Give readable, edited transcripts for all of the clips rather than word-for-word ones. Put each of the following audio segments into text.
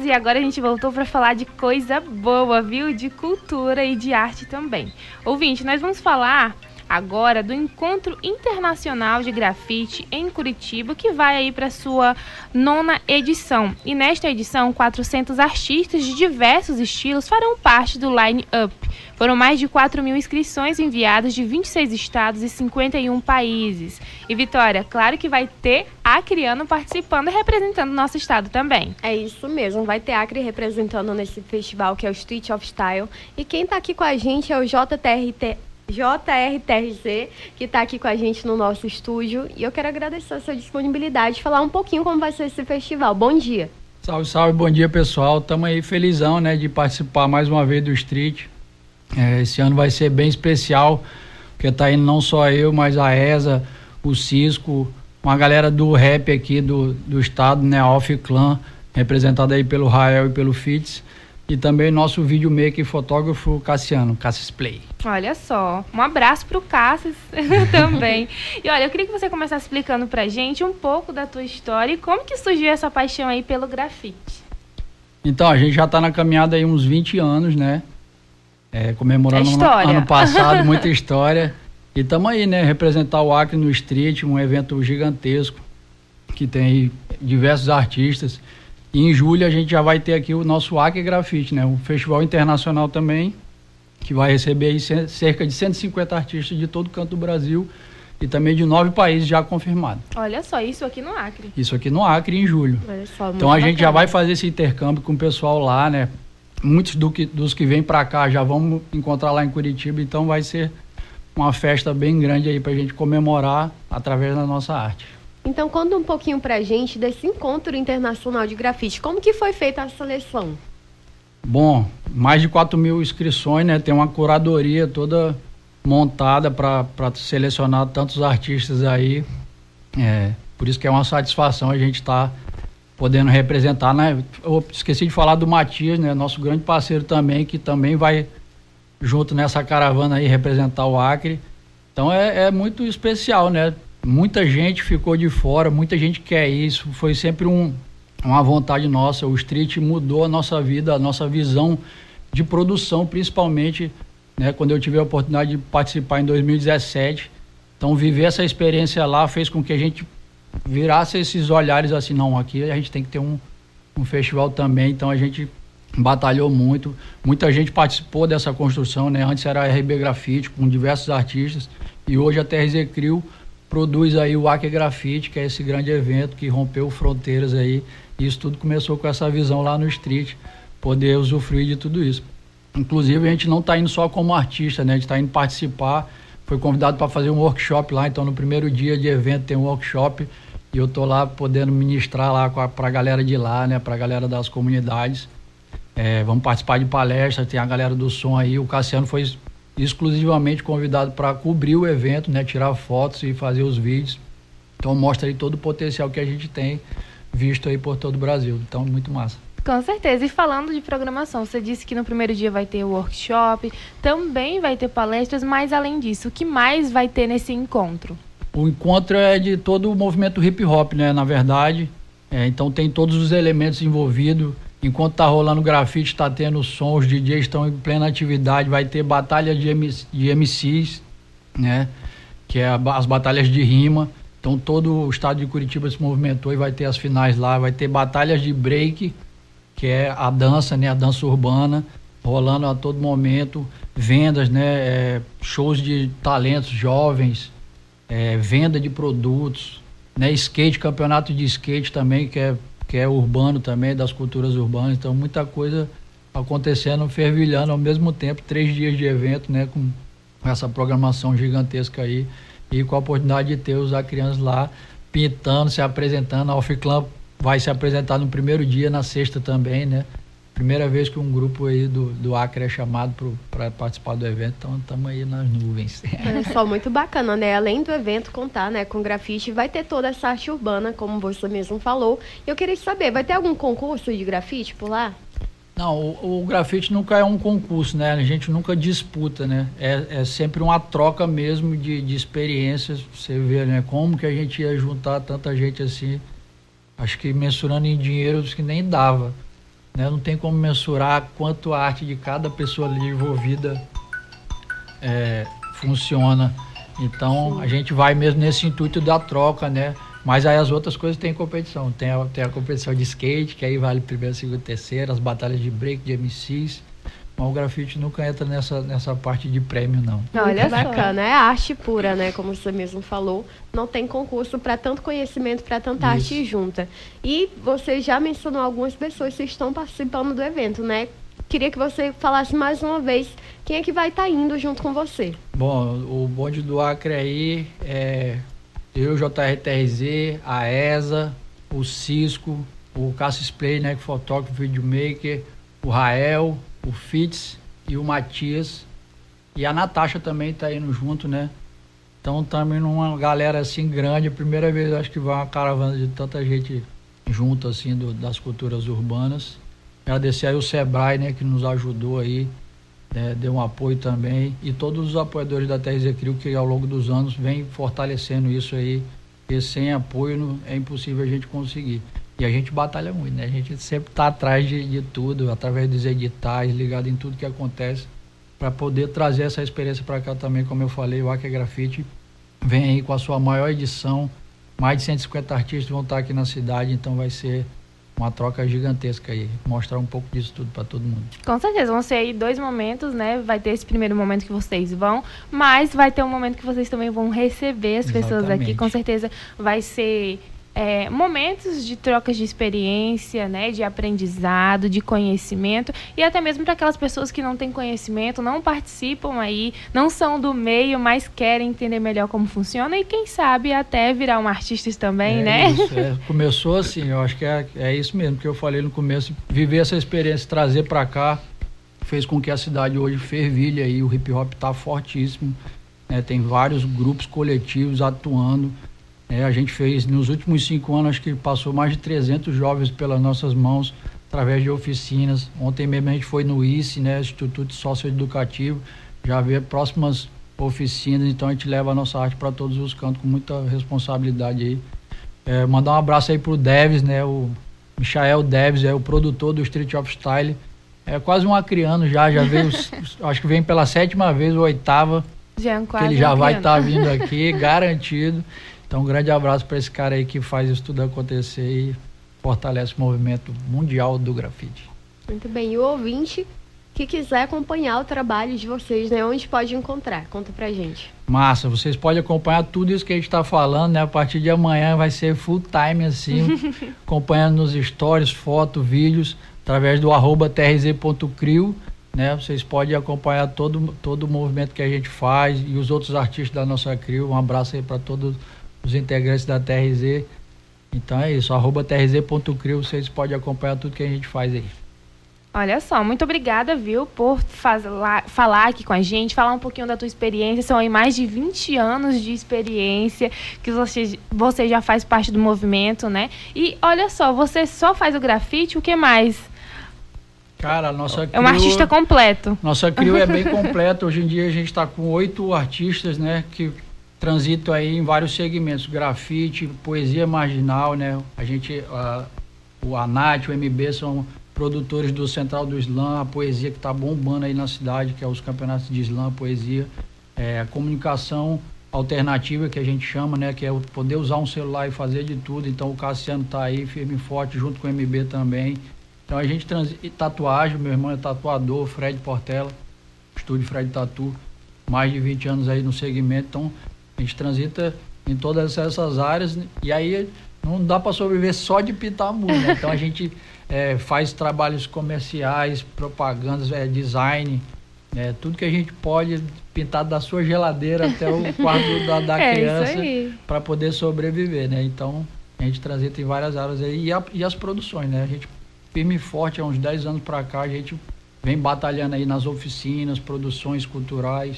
e agora a gente voltou para falar de coisa boa, viu? De cultura e de arte também. Ouvinte, nós vamos falar agora do Encontro Internacional de Grafite em Curitiba, que vai aí para sua 9ª edição. E nesta edição, 400 artistas de diversos estilos farão parte do line-up. Foram mais de 4.000 inscrições enviadas de 26 estados e 51 países. E Vitória, claro que vai ter acriano participando e representando o nosso estado também. É isso mesmo, vai ter Acre representando nesse festival que é o Street of Style. E quem está aqui com a gente é o JRTRZ, que está aqui com a gente no nosso estúdio. E eu quero agradecer a sua disponibilidade, falar um pouquinho como vai ser esse festival. Bom dia. Salve, salve, bom dia pessoal. Estamos aí felizão, né, de participar mais uma vez do Street. Esse ano vai ser bem especial, porque tá indo não só eu, mas a ESA, o Cisco, uma galera do rap aqui do estado, né, a Alf Clan, representada aí pelo Rael e pelo Fitz. E também nosso videomaker e fotógrafo Cassiano, Cassis Play. Olha só, um abraço pro Cassis também. E olha, eu queria que você começasse explicando pra gente um pouco da tua história e como que surgiu essa paixão aí pelo grafite. Então, a gente já tá na caminhada aí uns 20 anos, né? Comemorando ano passado, muita história. E estamos aí, né? Representar o Acre no Street, um evento gigantesco, que tem diversos artistas. E em julho a gente já vai ter aqui o nosso Acre Grafite, né? Um festival internacional também, que vai receber aí cerca de 150 artistas de todo canto do Brasil e também de 9 países já confirmados. Olha só, isso aqui no Acre. Isso aqui no Acre em julho. Olha só, então a gente já vai fazer esse intercâmbio com o pessoal lá, né? Muitos dos que vêm para cá já vamos encontrar lá em Curitiba, então vai ser uma festa bem grande aí pra gente comemorar através da nossa arte. Então, conta um pouquinho pra gente desse Encontro Internacional de Grafite. Como que foi feita a seleção? Bom, mais de 4.000 inscrições, né? Tem uma curadoria toda montada para selecionar tantos artistas aí. Por isso que é uma satisfação a gente estar podendo representar, né? Eu esqueci de falar do Matias, né? Nosso grande parceiro também, que também vai junto nessa caravana aí representar o Acre. Então é muito especial, né? Muita gente ficou de fora, muita gente quer isso, foi sempre uma vontade nossa. O Street mudou a nossa vida, a nossa visão de produção, principalmente, né, quando eu tive a oportunidade de participar em 2017. Então, viver essa experiência lá fez com que a gente virasse esses olhares assim, não, aqui a gente tem que ter um festival também. Então, a gente batalhou muito, muita gente participou dessa construção, né? Antes era a RB Grafite, com diversos artistas, e hoje a TRZ Crew produz aí o Acre Grafite, que é esse grande evento que rompeu fronteiras aí. E isso tudo começou com essa visão lá no Street, poder usufruir de tudo isso. Inclusive, a gente não está indo só como artista, né? A gente está indo participar. Foi convidado para fazer um workshop lá, então no primeiro dia de evento tem um workshop e eu estou lá podendo ministrar lá para a galera de lá, né? Para a galera das comunidades. Vamos participar de palestras, tem a galera do som aí. O Cassiano foi exclusivamente convidado para cobrir o evento, né, tirar fotos e fazer os vídeos. Então mostra aí todo o potencial que a gente tem visto aí por todo o Brasil. Então, muito massa. Com certeza. E falando de programação, você disse que no primeiro dia vai ter workshop, também vai ter palestras, mas além disso, o que mais vai ter nesse encontro? O encontro é de todo o movimento hip hop, né, na verdade. Então tem todos os elementos envolvidos. Enquanto tá rolando grafite, tá tendo som, os DJs estão em plena atividade, vai ter batalha de MCs, né? Que é as batalhas de rima. Então todo o estado de Curitiba se movimentou e vai ter as finais lá, vai ter batalhas de break, que é a dança, né? A dança urbana, rolando a todo momento, vendas, né? Shows de talentos jovens, venda de produtos, né? Skate, campeonato de skate também, que é urbano também, das culturas urbanas. Então muita coisa acontecendo, fervilhando ao mesmo tempo, 3 dias de evento, né, com essa programação gigantesca aí, e com a oportunidade de ter os acrianos lá pintando, se apresentando. A Alf Clan vai se apresentar no primeiro dia, na sexta também, né? Primeira vez que um grupo aí do Acre é chamado para participar do evento, então estamos aí nas nuvens. Olha só, muito bacana, né? Além do evento contar, né, com grafite, vai ter toda essa arte urbana, como você mesmo falou. E eu queria saber, vai ter algum concurso de grafite por lá? Não, o grafite nunca é um concurso, né? A gente nunca disputa, né? É sempre uma troca mesmo de experiências. Você vê, né? Como que a gente ia juntar tanta gente assim, acho que mensurando em dinheiro que nem dava. né? Não tem como mensurar quanto a arte de cada pessoa ali envolvida funciona. Então, sim, a gente vai mesmo nesse intuito da troca, né? Mas aí as outras coisas tem competição. Tem a competição de skate, que aí vale primeiro, segundo, terceiro, as batalhas de break, de MCs. Mas o grafite nunca entra nessa parte de prêmio, não. Olha, bacana. É arte pura, né? Como você mesmo falou. Não tem concurso para tanto conhecimento, para tanta arte junta. E você já mencionou algumas pessoas que estão participando do evento, né? Queria que você falasse mais uma vez quem é que vai estar indo junto com você. Bom, o bonde do Acre aí é eu, JRTRZ, a ESA, o Cisco, o Cassius Play, né, fotógrafo, videomaker, o Rael, o Fitz e o Matias. E a Natasha também está indo junto, né? Então também numa galera assim grande, a primeira vez acho que vai uma caravana de tanta gente junto assim das culturas urbanas. Agradecer aí o Sebrae, né, que nos ajudou aí, deu um apoio também, e todos os apoiadores da TRZ Crio que ao longo dos anos vem fortalecendo isso aí, porque sem apoio é impossível a gente conseguir. E a gente batalha muito, né? A gente sempre está atrás de tudo, através dos editais, ligado em tudo que acontece, para poder trazer essa experiência para cá também. Como eu falei, o Acre Grafite vem aí com a sua maior edição, mais de 150 artistas vão estar aqui na cidade, então vai ser uma troca gigantesca aí, mostrar um pouco disso tudo para todo mundo. Com certeza, vão ser aí 2 momentos, né? Vai ter esse primeiro momento que vocês vão, mas vai ter um momento que vocês também vão receber as pessoas aqui. Com certeza vai ser momentos de trocas de experiência, né? De aprendizado, de conhecimento, e até mesmo para aquelas pessoas que não têm conhecimento, não participam aí, não são do meio, mas querem entender melhor como funciona e quem sabe até virar um artista também, né? Isso, começou assim, eu acho que é isso mesmo que eu falei no começo, viver essa experiência, trazer para cá, fez com que a cidade hoje fervilhe aí, o hip hop tá fortíssimo, né? Tem vários grupos coletivos atuando. A gente fez, nos últimos 5 anos, acho que passou mais de 300 jovens pelas nossas mãos, através de oficinas. Ontem mesmo a gente foi no ICE, né, Instituto Socioeducativo, já vê próximas oficinas, então a gente leva a nossa arte para todos os cantos com muita responsabilidade aí. Mandar um abraço aí pro Deves, né, o Michael Deves, é o produtor do Street of Style. É quase um acriano já veio, acho que vem pela 7ª vez ou 8ª, que ele já vai estar vindo aqui, garantido. Então, um grande abraço para esse cara aí que faz isso tudo acontecer e fortalece o movimento mundial do grafite. Muito bem. E o ouvinte que quiser acompanhar o trabalho de vocês, né? Onde pode encontrar? Conta pra gente. Massa, vocês podem acompanhar tudo isso que a gente está falando, né? A partir de amanhã vai ser full time, assim, acompanhando nos stories, fotos, vídeos, através do @trz.crio, né? Vocês podem acompanhar todo o movimento que a gente faz e os outros artistas da nossa Crio. Um abraço aí para todos os integrantes da TRZ. Então é isso, @trz.crio, vocês podem acompanhar tudo que a gente faz aí. Olha só, muito obrigada, viu, por falar aqui com a gente, falar um pouquinho da tua experiência. São aí mais de 20 anos de experiência que você já faz parte do movimento, né? E olha só, você só faz o grafite, o que mais? Cara, a nossa Crio... É um artista completo. Nossa Crio é bem completa. Hoje em dia a gente está com 8 artistas, né, que transitam aí em vários segmentos, grafite, poesia marginal, né? A gente, a Nath, o MB são produtores do Central do Slam, a poesia que está bombando aí na cidade, que é os campeonatos de slam, poesia, a comunicação alternativa que a gente chama, né, que é o poder usar um celular e fazer de tudo. Então o Cassiano está aí firme e forte junto com o MB também. Então a gente tatuagem, meu irmão é tatuador, Fred Portela, estúdio Fred Tatu, mais de 20 anos aí no segmento. Então a gente transita em todas essas áreas, e aí não dá para sobreviver só de pintar muro, né? Então a gente faz trabalhos comerciais, propagandas, design, tudo que a gente pode pintar da sua geladeira até o quarto da criança para poder sobreviver, né? Então a gente transita em várias áreas aí, e as produções, né? A gente firme e forte, há uns 10 anos para cá, a gente vem batalhando aí nas oficinas, produções culturais,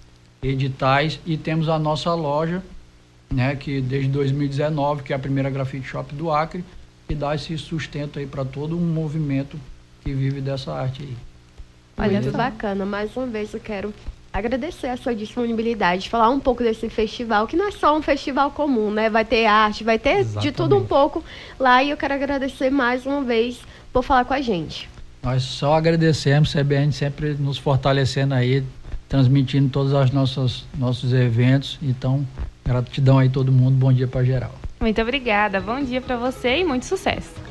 editais, e temos a nossa loja, né, que desde 2019, que é a primeira Graffiti Shop do Acre, que dá esse sustento aí para todo um movimento que vive dessa arte aí. Olha, muito bacana. Mais uma vez eu quero agradecer a sua disponibilidade, falar um pouco desse festival, que não é só um festival comum, né? Vai ter arte, vai ter de tudo um pouco lá, e eu quero agradecer mais uma vez por falar com a gente. Nós só agradecemos, CBN sempre nos fortalecendo aí, transmitindo todos os nossos eventos. Então, gratidão aí todo mundo, bom dia para geral. Muito obrigada, bom dia para você e muito sucesso.